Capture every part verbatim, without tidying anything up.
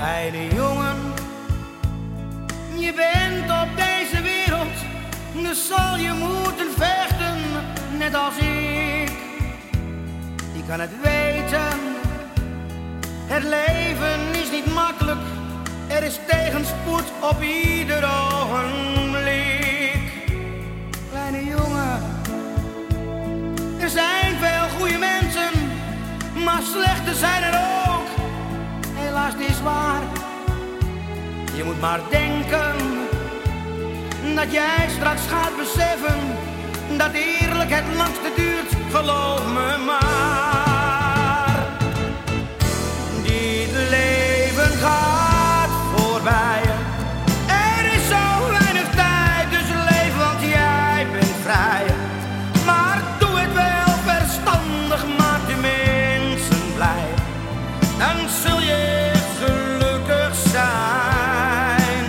Kleine jongen, je bent op deze wereld, dus zal je moeten vechten, net als ik. Je kan het weten, het leven is niet makkelijk, er is tegenspoed op ieder ogenblik. Kleine jongen, er zijn veel goede mensen, maar slechte zijn er ook. Helaas, dit is waar. Je moet maar denken dat jij straks gaat beseffen dat eerlijk het langste duurt, geloof me maar. Dit leven gaat voorbij. Er is zo weinig tijd, dus leef, want jij bent vrij. Maar doe het wel verstandig, maak de mensen blij. Dan zul je gelukkig zijn.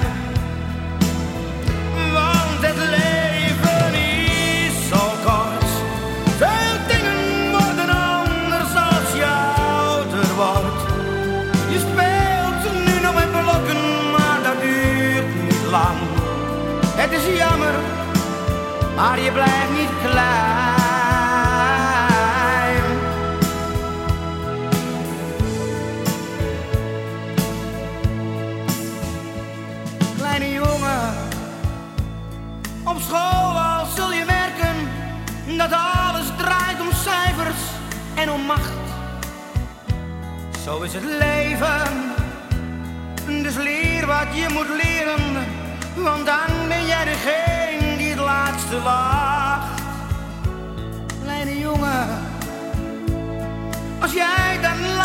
Want het leven is zo kort. Veel dingen worden anders als je ouder wordt. Je speelt nu nog met blokken, maar dat duurt niet lang. Het is jammer, maar je blijft niet klein. Kleine jongen, op school al zul je merken dat alles draait om cijfers en om macht. Zo is het leven, dus leer wat je moet leren, want dan ben jij degene die het laatste wacht. Kleine jongen, als jij dan